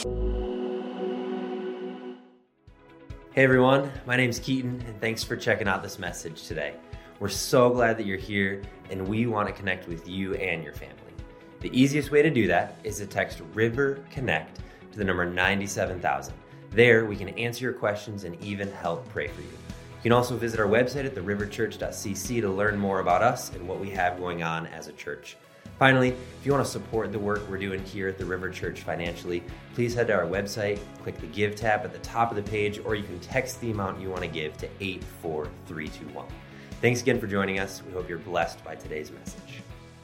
Hey everyone, my name's Keaton, and thanks for checking out this message today. We're so glad that you're here, and we want to connect with you and your family. The easiest way to do that is to text River Connect to the number 97,000. There, we can answer your questions and even help pray for you. You can also visit our website at theriverchurch.cc to learn more about us and what we have going on as a church. Finally, if you want to support the work we're doing here at the River Church financially, please head to our website, click the Give tab at the top of the page, or you can text the amount you want to give to 84321. Thanks again for joining us. We hope you're blessed by today's message.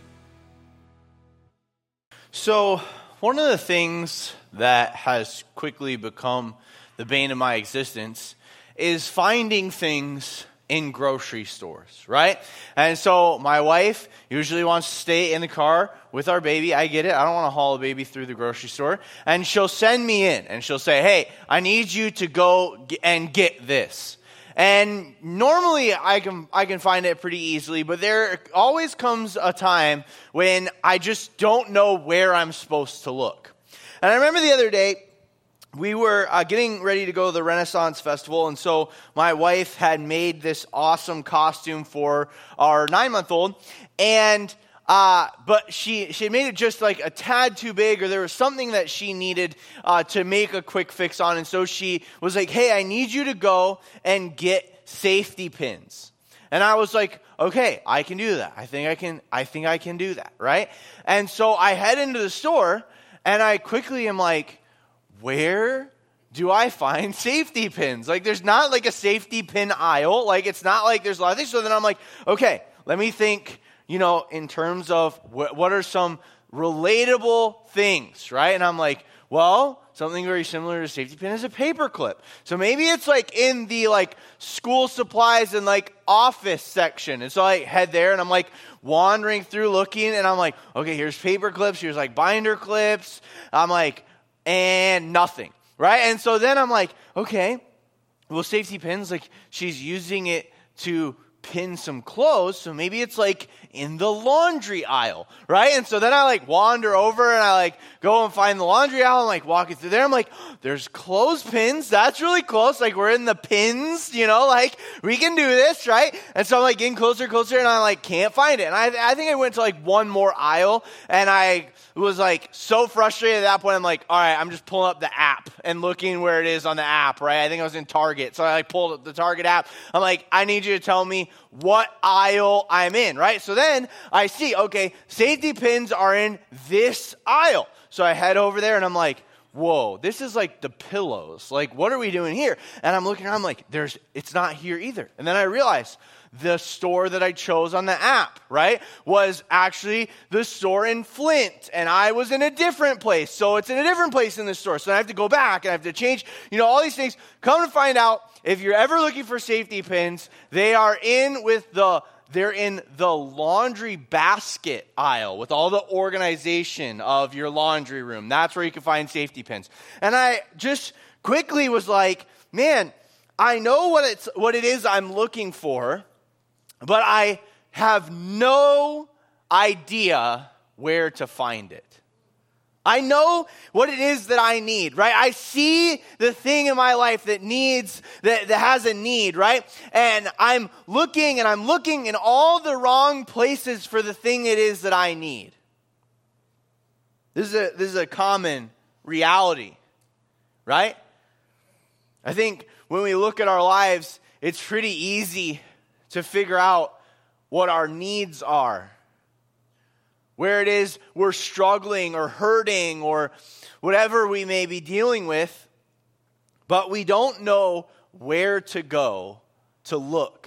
So, one of the things that has quickly become the bane of my existence is finding things in grocery stores, right? And so my wife usually wants to stay in the car with our baby. I get it. I don't want to haul a baby through the grocery store. And she'll send me in and she'll say, hey, I need you to go and get this. And normally I can find it pretty easily, but there always comes a time when I just don't know where I'm supposed to look. And I remember the other day, we were getting ready to go to the Renaissance Festival, and so my wife had made this awesome costume for our 9-month-old, and but she had made it just like a tad too big, or there was something that she needed to make a quick fix on, and so she was like, hey, I need you to go and get safety pins. And I was like, okay, I can do that. I think I can do that, right? And so I head into the store, and I quickly am like, where do I find safety pins? Like, there's not like a safety pin aisle. Like, it's not like there's a lot of things. So then I'm like, okay, let me think, in terms of what are some relatable things, right? And I'm like, well, something very similar to a safety pin is a paper clip. So maybe it's like in the like school supplies and like office section. And so I head there and I'm like wandering through looking, and I'm like, okay, here's paper clips, here's like binder clips. I'm like, and nothing, right? And so then I'm like, okay, well, safety pins, like she's using it to pin some clothes, so maybe it's like in the laundry aisle, right? And so then I like wander over and I like go and find the laundry aisle and like walking through there. I'm like, there's clothespins. That's really close. Like we're in the pins, like we can do this, right? And so I'm like getting closer and I like can't find it. And I think I went to like one more aisle and I was like so frustrated at that point. I'm like, all right, I'm just pulling up the app and looking where it is on the app, right? I think I was in Target. So I like pulled up the Target app. I'm like, I need you to tell me what aisle I'm in, right? So then I see, okay, safety pins are in this aisle. So I head over there and I'm like, whoa, this is like the pillows. Like, what are we doing here? And I'm looking around, I'm like, it's not here either. And then I realized the store that I chose on the app, right, was actually the store in Flint. And I was in a different place. So it's in a different place in the store. So I have to go back and I have to change, all these things. Come to find out, if you're ever looking for safety pins, they're in the laundry basket aisle with all the organization of your laundry room. That's where you can find safety pins. And I just quickly was like, man, I know what it is I'm looking for, but I have no idea where to find it. I know what it is that I need, right? I see the thing in my life that has a need, right? And I'm looking in all the wrong places for the thing it is that I need. This is a common reality, right? I think when we look at our lives, it's pretty easy to figure out what our needs are. Where it is we're struggling or hurting or whatever we may be dealing with, but we don't know where to go to look.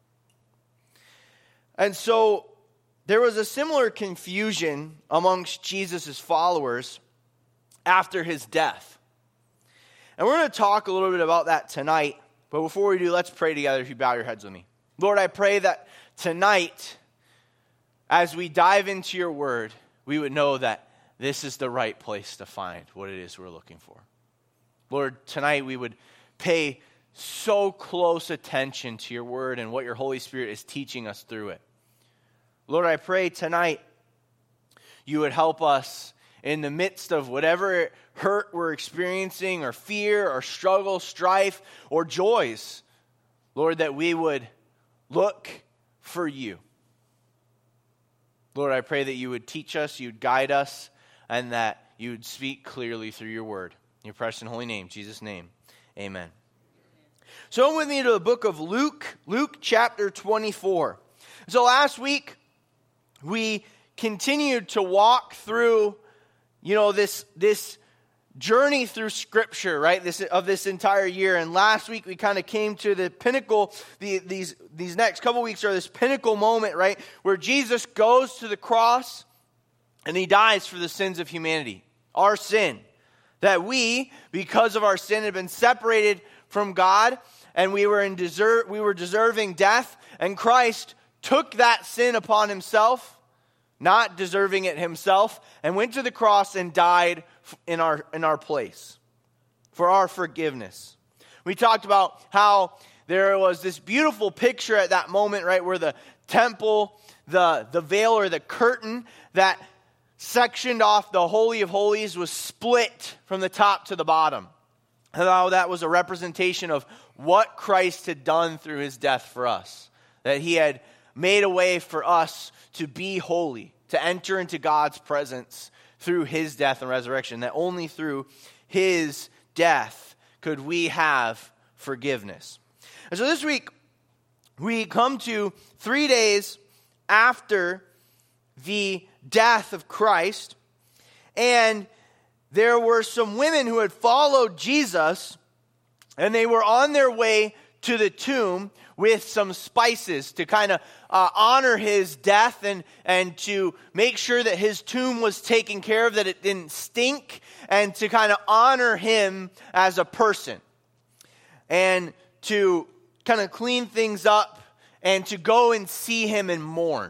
And so there was a similar confusion amongst Jesus' followers after his death. And we're going to talk a little bit about that tonight, but before we do, let's pray together if you bow your heads with me. Lord, I pray that tonight, as we dive into your word, we would know that this is the right place to find what it is we're looking for. Lord, tonight we would pay so close attention to your word and what your Holy Spirit is teaching us through it. Lord, I pray tonight you would help us in the midst of whatever hurt we're experiencing, or fear, or struggle, strife, or joys, Lord, that we would look for you. Lord, I pray that you would teach us, you'd guide us, and that you would speak clearly through your word. In your precious and holy name, Jesus' name, amen. So with me to the book of Luke chapter 24. So last week, we continued to walk through, this journey through Scripture, right? This entire year. And last week, we kind of came to the pinnacle. These next couple weeks are this pinnacle moment, right? Where Jesus goes to the cross and he dies for the sins of humanity. Our sin. That we, because of our sin, had been separated from God, and we were deserving death, and Christ took that sin upon himself, not deserving it himself, and went to the cross and died in our place for our forgiveness. We talked about how there was this beautiful picture at that moment, right, where the temple, the veil or the curtain that sectioned off the Holy of Holies was split from the top to the bottom. And how that was a representation of what Christ had done through his death for us. That he had made a way for us to be holy, to enter into God's presence through his death and resurrection. That only through his death could we have forgiveness. And so this week, we come to 3 days after the death of Christ, and there were some women who had followed Jesus, and they were on their way to the tomb with some spices to kind of honor his death and to make sure that his tomb was taken care of, that it didn't stink, and to kind of honor him as a person, and to kind of clean things up, and to go and see him and mourn.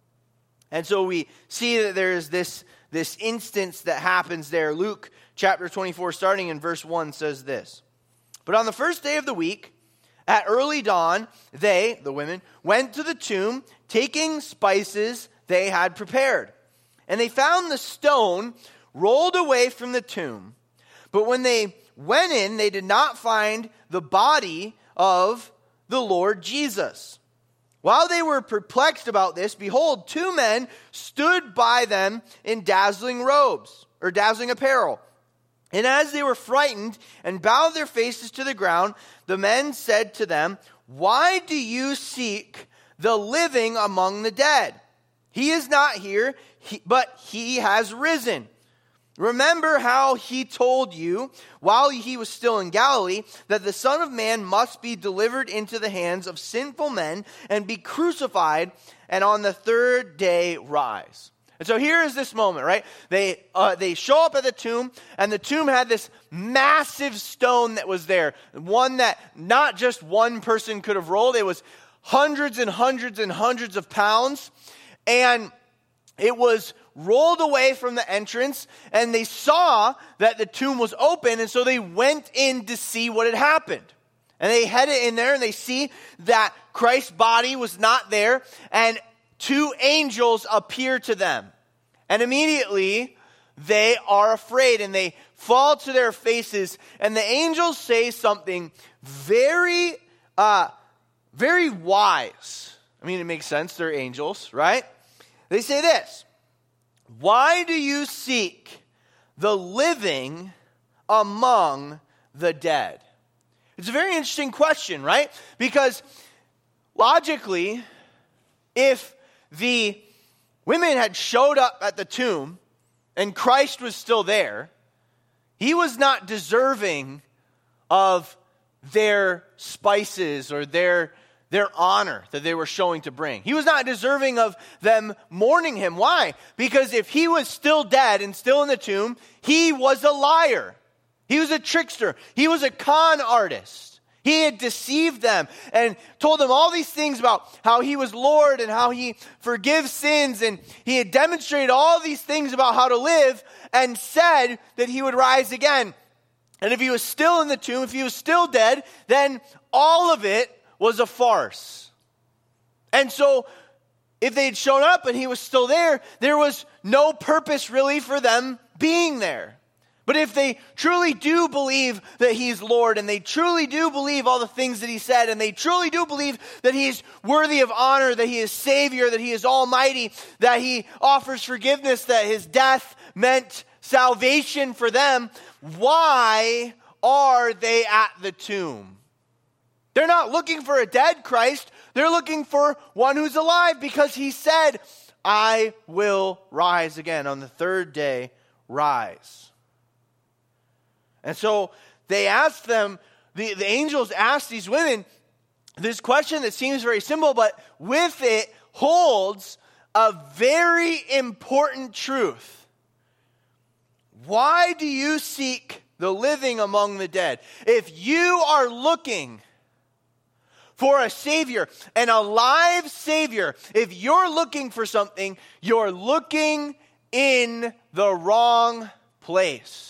And so we see that there is this instance that happens there. Luke chapter 24, starting in verse 1, says this. But on the first day of the week, at early dawn, they, the women, went to the tomb, taking spices they had prepared. And they found the stone rolled away from the tomb. But when they went in, they did not find the body of the Lord Jesus. While they were perplexed about this, behold, 2 men stood by them in dazzling robes, or dazzling apparel. And as they were frightened and bowed their faces to the ground, the men said to them, "Why do you seek the living among the dead? He is not here, but he has risen. Remember how he told you, while he was still in Galilee, that the Son of Man must be delivered into the hands of sinful men and be crucified, and on the 3rd day rise." And so here is this moment, right? They show up at the tomb, and the tomb had this massive stone that was there. One that not just one person could have rolled. It was hundreds and hundreds and hundreds of pounds. And it was rolled away from the entrance, and they saw that the tomb was open, and so they went in to see what had happened. And they headed in there, and they see that Christ's body was not there, and 2 angels appear to them. And immediately, they are afraid, and they fall to their faces, and the angels say something very, very wise. I mean, it makes sense, they're angels, right? They say this: "Why do you seek the living among the dead?" It's a very interesting question, right? Because logically, if the women had showed up at the tomb and Christ was still there, he was not deserving of their spices or their honor that they were showing to bring. He was not deserving of them mourning him. Why? Because if he was still dead and still in the tomb, he was a liar. He was a trickster. He was a con artist. He had deceived them and told them all these things about how he was Lord and how he forgives sins. And he had demonstrated all these things about how to live and said that he would rise again. And if he was still in the tomb, if he was still dead, then all of it was a farce. And so if they'd shown up and he was still there, there was no purpose really for them being there. But if they truly do believe that he's Lord, and they truly do believe all the things that he said, and they truly do believe that he's worthy of honor, that he is Savior, that he is almighty, that he offers forgiveness, that his death meant salvation for them, why are they at the tomb? They're not looking for a dead Christ. They're looking for one who's alive, because he said, I will rise again. On the third day, rise. And so they asked them, the angels asked these women this question that seems very simple, but with it holds a very important truth. Why do you seek the living among the dead? If you are looking for a Savior, an alive Savior, if you're looking for something, you're looking in the wrong place.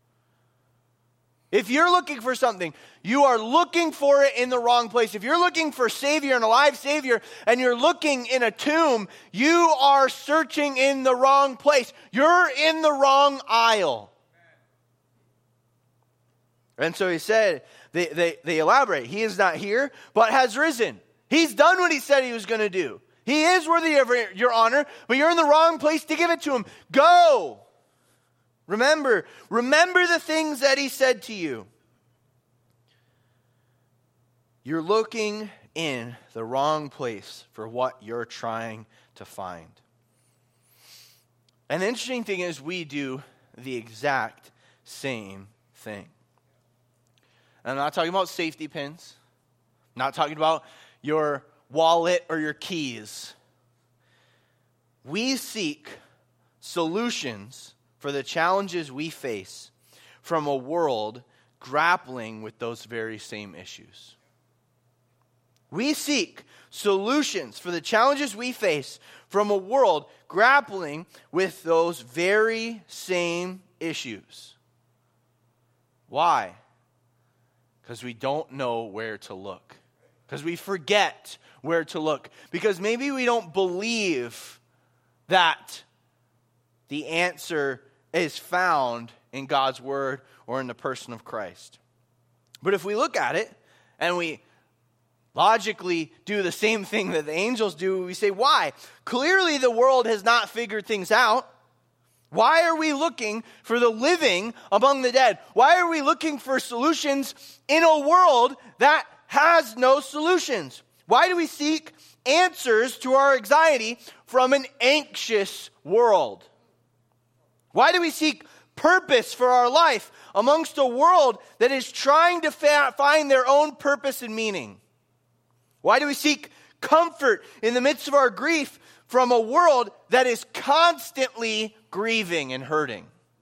If you're looking for something, you are looking for it in the wrong place. If you're looking for Savior, an alive Savior, and you're looking in a tomb, you are searching in the wrong place. You're in the wrong aisle. And so he said, they elaborate, he is not here, but has risen. He's done what he said he was going to do. He is worthy of your honor, but you're in the wrong place to give it to him. Go. Remember the things that he said to you. You're looking in the wrong place for what you're trying to find. And the interesting thing is we do the exact same thing. And I'm not talking about safety pins. I'm not talking about your wallet or your keys. We seek solutions for the challenges we face from a world grappling with those very same issues. We seek solutions for the challenges we face from a world grappling with those very same issues. Why? Because we don't know where to look. Because we forget where to look. Because maybe we don't believe that the answer is found in God's word or in the person of Christ. But if we look at it and we logically do the same thing that the angels do, we say, why? Clearly the world has not figured things out. Why are we looking for the living among the dead? Why are we looking for solutions in a world that has no solutions? Why do we seek answers to our anxiety from an anxious world? Why do we seek purpose for our life amongst a world that is trying to find their own purpose and meaning? Why do we seek comfort in the midst of our grief from a world that is constantly grieving and hurting?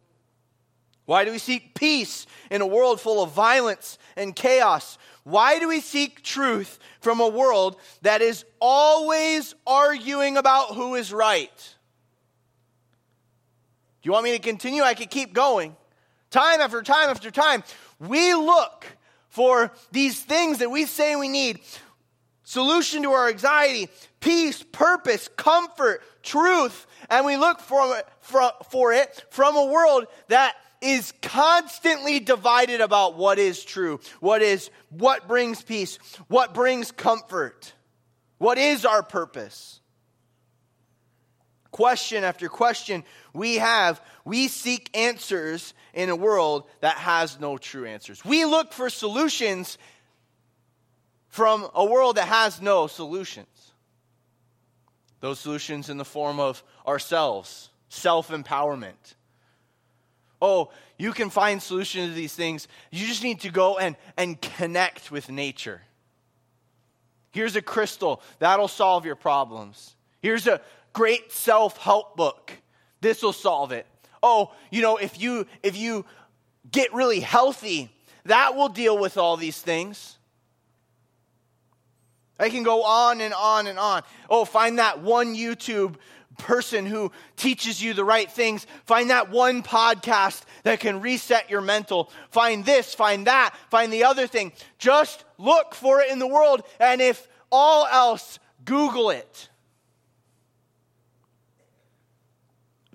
Why do we seek peace in a world full of violence and chaos? Why do we seek truth from a world that is always arguing about who is right? Do you want me to continue? I could keep going. Time after time after time, we look for these things that we say we need. Solution to our anxiety, peace, purpose, comfort, truth. And we look for it from a world that is constantly divided about what is true, what brings peace, what brings comfort, what is our purpose. Question after question we seek answers in a world that has no true answers. We look for solutions from a world that has no solutions. Those solutions in the form of ourselves, self-empowerment. Oh, you can find solutions to these things. You just need to go and connect with nature. Here's a crystal. That'll solve your problems. Here's a great self-help book. This will solve it. Oh, if you get really healthy, that will deal with all these things. I can go on and on and on. Oh, find that one YouTube person who teaches you the right things. Find that one podcast that can reset your mental. Find this, find that, find the other thing. Just look for it in the world, and if all else, Google it.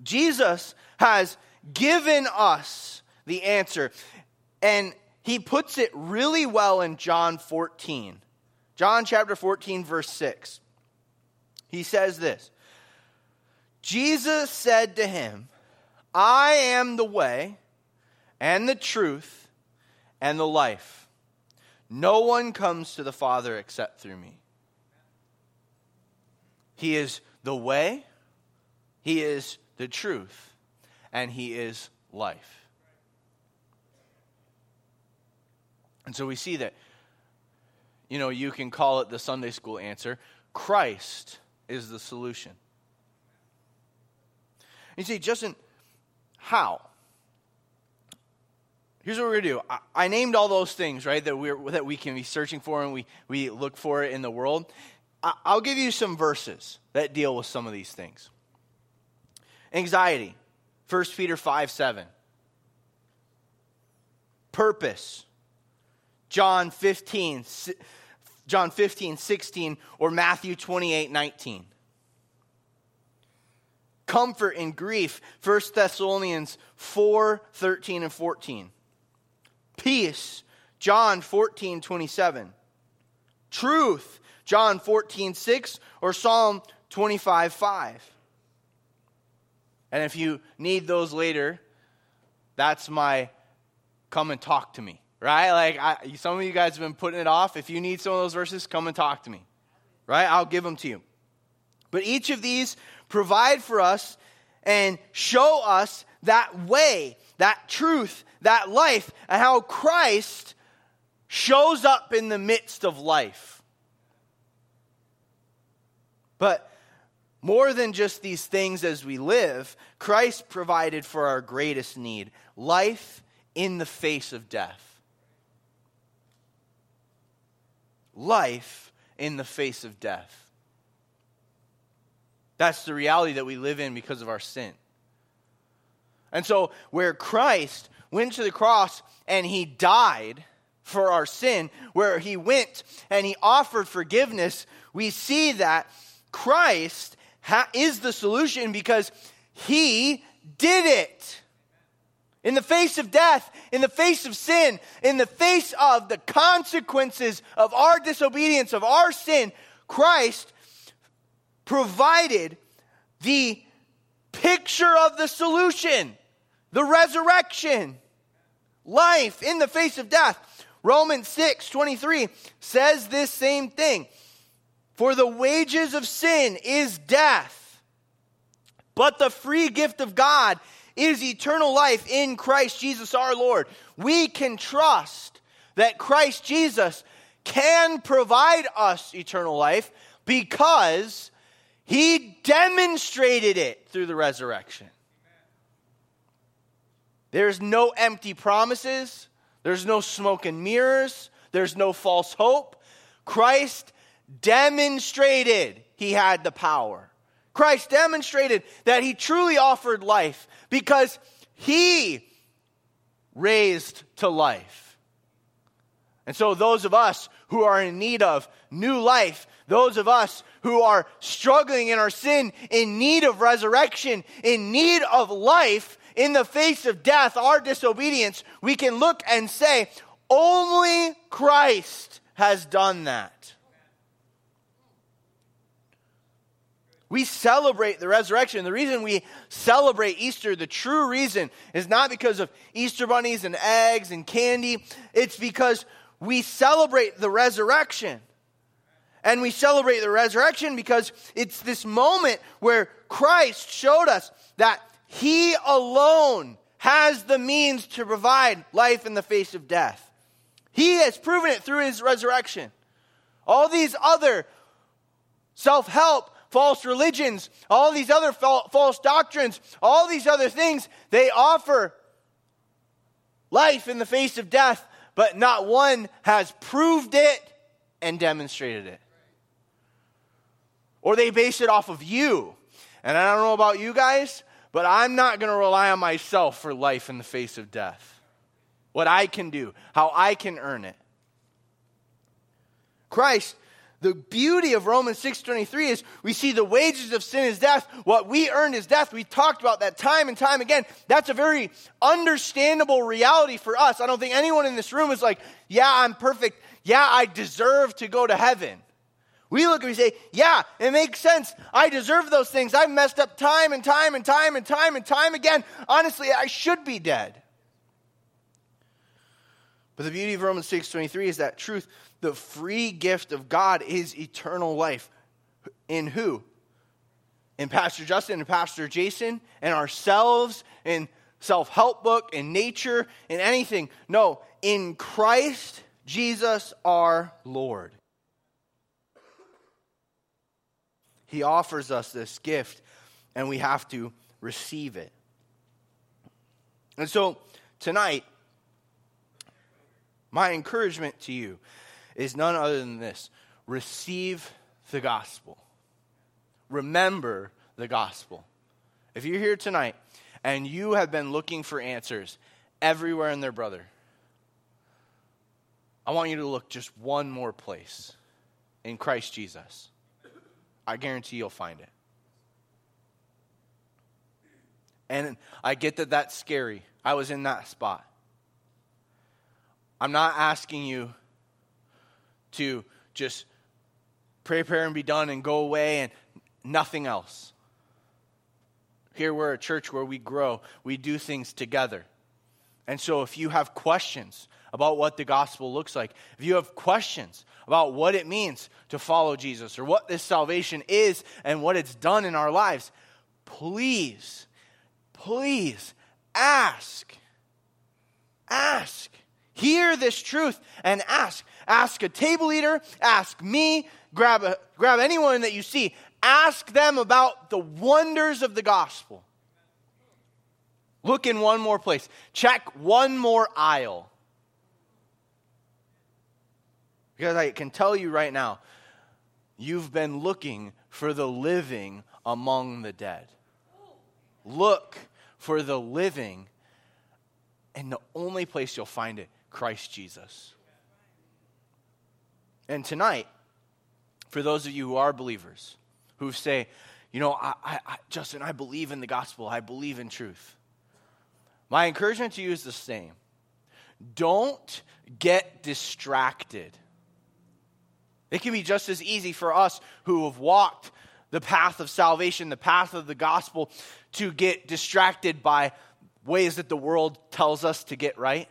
Jesus has given us the answer. And he puts it really well in John 14. John chapter 14, verse 6. He says this. Jesus said to him, I am the way and the truth and the life. No one comes to the Father except through me. He is the way, he is the truth, and he is life. And so we see that, you can call it the Sunday school answer. Christ is the solution. You see, Justin, how? Here's what we're going to do. I named all those things, right, that we can be searching for and we look for it in the world. I'll give you some verses that deal with some of these things. Anxiety, 1 Peter 5:7. Purpose, John 15:16, or Matthew 28:19. Comfort in grief, 1 Thessalonians 4:13 and 14. Peace, John 14:27. Truth, John 14:6, or Psalm 25:5. And if you need those later, that's my come and talk to me, right? Some of you guys have been putting it off. If you need some of those verses, come and talk to me, right? I'll give them to you. But each of these provide for us and show us that way, that truth, that life, and how Christ shows up in the midst of life. But more than just these things as we live, Christ provided for our greatest need, life in the face of death. Life in the face of death. That's the reality that we live in because of our sin. And so where Christ went to the cross and he died for our sin, where he went and he offered forgiveness, we see that Christ is the solution because he did it. In the face of death, in the face of sin, in the face of the consequences of our disobedience, of our sin, Christ provided the picture of the solution, the resurrection, life in the face of death. Romans 6:23 says this same thing. For the wages of sin is death, but the free gift of God is eternal life in Christ Jesus our Lord. We can trust that Christ Jesus can provide us eternal life because he demonstrated it through the resurrection. There's no empty promises. There's no smoke and mirrors. There's no false hope. Christ demonstrated he had the power. Christ demonstrated that he truly offered life because he raised to life. And so those of us who are in need of new life, those of us who are struggling in our sin, in need of resurrection, in need of life, in the face of death, our disobedience, we can look and say, only Christ has done that. We celebrate the resurrection. The reason we celebrate Easter, the true reason, is not because of Easter bunnies and eggs and candy. It's because we celebrate the resurrection. And we celebrate the resurrection because it's this moment where Christ showed us that he alone has the means to provide life in the face of death. He has proven it through his resurrection. All these other self-help, false religions, all these other false doctrines, all these other things, they offer life in the face of death, but not one has proved it and demonstrated it. Or they base it off of you. And I don't know about you guys, but I'm not going to rely on myself for life in the face of death. What I can do, how I can earn it. Christ The beauty of Romans 6:23 is we see the wages of sin is death. What we earned is death. We talked about that time and time again. That's a very understandable reality for us. I don't think anyone in this room is like, yeah, I'm perfect. Yeah, I deserve to go to heaven. We look and we say, yeah, it makes sense. I deserve those things. I've messed up time and time and time and time and time again. Honestly, I should be dead. But the beauty of Romans 6:23 is that truth. The free gift of God is eternal life. In who? In Pastor Justin and Pastor Jason and ourselves, in self-help book, in nature, in anything. No, in Christ Jesus our Lord. He offers us this gift, and we have to receive it. And so, tonight, my encouragement to you is none other than this. Receive the gospel. Remember the gospel. If you're here tonight and you have been looking for answers everywhere in there, brother, I want you to look just one more place. In Christ Jesus. I guarantee you'll find it. And I get that that's scary. I was in that spot. I'm not asking you to just pray, and be done and go away and nothing else. Here we're a church where we grow. We do things together. And so if you have questions about what the gospel looks like, if you have questions about what it means to follow Jesus or what this salvation is and what it's done in our lives, please ask. Ask. Hear this truth and ask. Ask a table leader. Ask me. Grab anyone that you see. Ask them about the wonders of the gospel. Look in one more place. Check one more aisle. Because I can tell you right now, you've been looking for the living among the dead. Look for the living, and the only place you'll find it, Christ Jesus. And tonight, for those of you who are believers, who say, Justin, I believe in the gospel. I believe in truth. My encouragement to you is the same. Don't get distracted. It can be just as easy for us who have walked the path of salvation, the path of the gospel, to get distracted by ways that the world tells us to get right.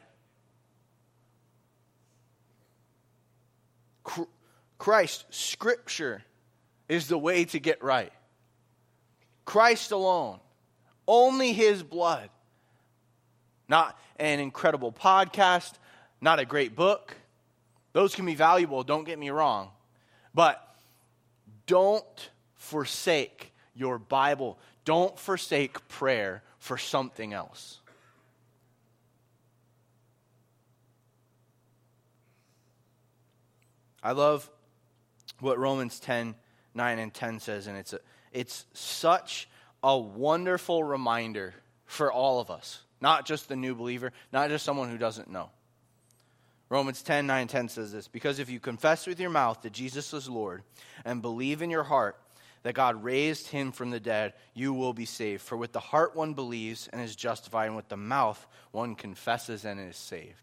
Christ, Scripture, is the way to get right. Christ alone. Only His blood. Not an incredible podcast, not a great book. Those can be valuable, don't get me wrong. But don't forsake your Bible. Don't forsake prayer for something else. I love what Romans 10:9 and 10 says, and it's such a wonderful reminder for all of us. Not just the new believer, not just someone who doesn't know. Romans 10:9 and 10 says this, because if you confess with your mouth that Jesus is Lord and believe in your heart that God raised him from the dead, you will be saved. For with the heart one believes and is justified, and with the mouth one confesses and is saved.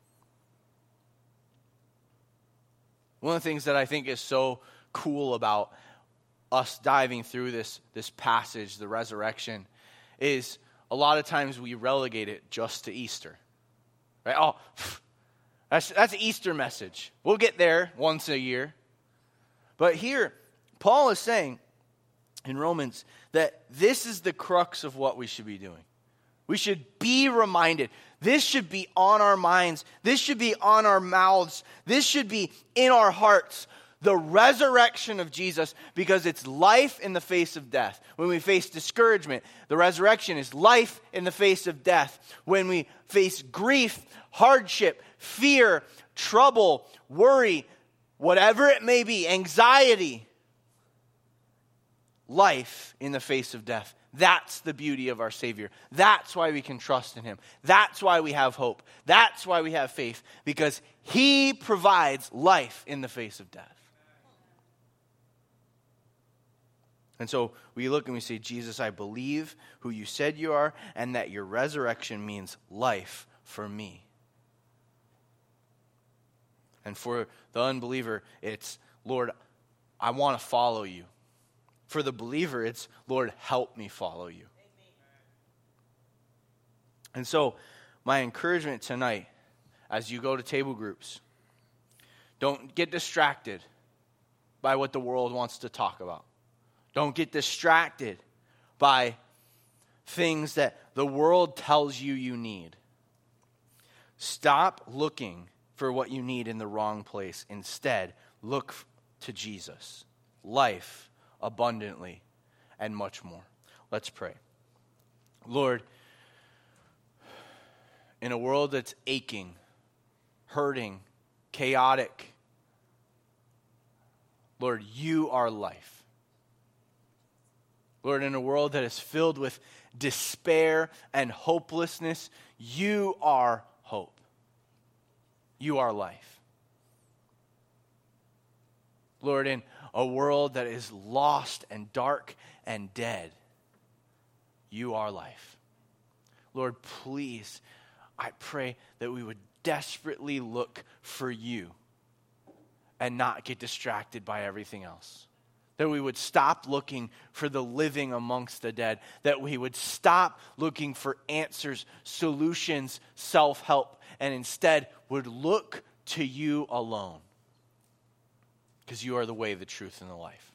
One of the things that I think is so cool about us diving through this passage, the resurrection, is a lot of times we relegate it just to Easter. Right? Oh, that's an Easter message. We'll get there once a year. But here, Paul is saying in Romans that this is the crux of what we should be doing. We should be reminded. This should be on our minds. This should be on our mouths. This should be in our hearts. The resurrection of Jesus, because it's life in the face of death. When we face discouragement, the resurrection is life in the face of death. When we face grief, hardship, fear, trouble, worry, whatever it may be, anxiety, life in the face of death. That's the beauty of our Savior. That's why we can trust in Him. That's why we have hope. That's why we have faith, because He provides life in the face of death. And so we look and we say, Jesus, I believe who you said you are, and that your resurrection means life for me. And for the unbeliever, it's, Lord, I want to follow you. For the believer, it's, Lord, help me follow you. And so my encouragement tonight, as you go to table groups, don't get distracted by what the world wants to talk about. Don't get distracted by things that the world tells you you need. Stop looking for what you need in the wrong place. Instead, look to Jesus, life abundantly, and much more. Let's pray. Lord, in a world that's aching, hurting, chaotic, Lord, you are life. Lord, in a world that is filled with despair and hopelessness, you are hope. You are life. Lord, in a world that is lost and dark and dead, you are life. Lord, please, I pray that we would desperately look for you and not get distracted by everything else. That we would stop looking for the living amongst the dead. That we would stop looking for answers, solutions, self-help, and instead would look to you alone. Because you are the way, the truth, and the life.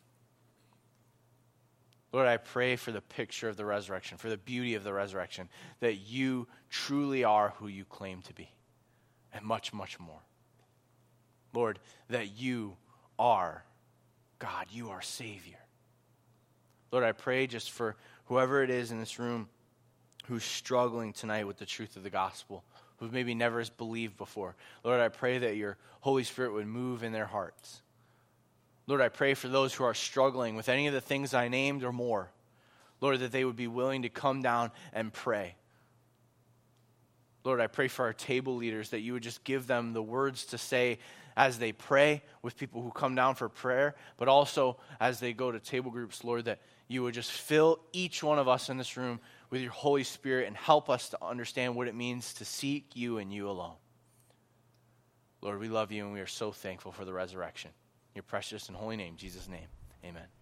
Lord, I pray for the picture of the resurrection, for the beauty of the resurrection, that you truly are who you claim to be, and much, much more. Lord, that you are God, you are Savior. Lord, I pray just for whoever it is in this room who's struggling tonight with the truth of the gospel, who maybe never has believed before. Lord, I pray that your Holy Spirit would move in their hearts. Lord, I pray for those who are struggling with any of the things I named or more. Lord, that they would be willing to come down and pray. Lord, I pray for our table leaders that you would just give them the words to say as they pray with people who come down for prayer, but also as they go to table groups, Lord, that you would just fill each one of us in this room with your Holy Spirit and help us to understand what it means to seek you and you alone. Lord, we love you and we are so thankful for the resurrection. In your precious and holy name, Jesus' name, amen.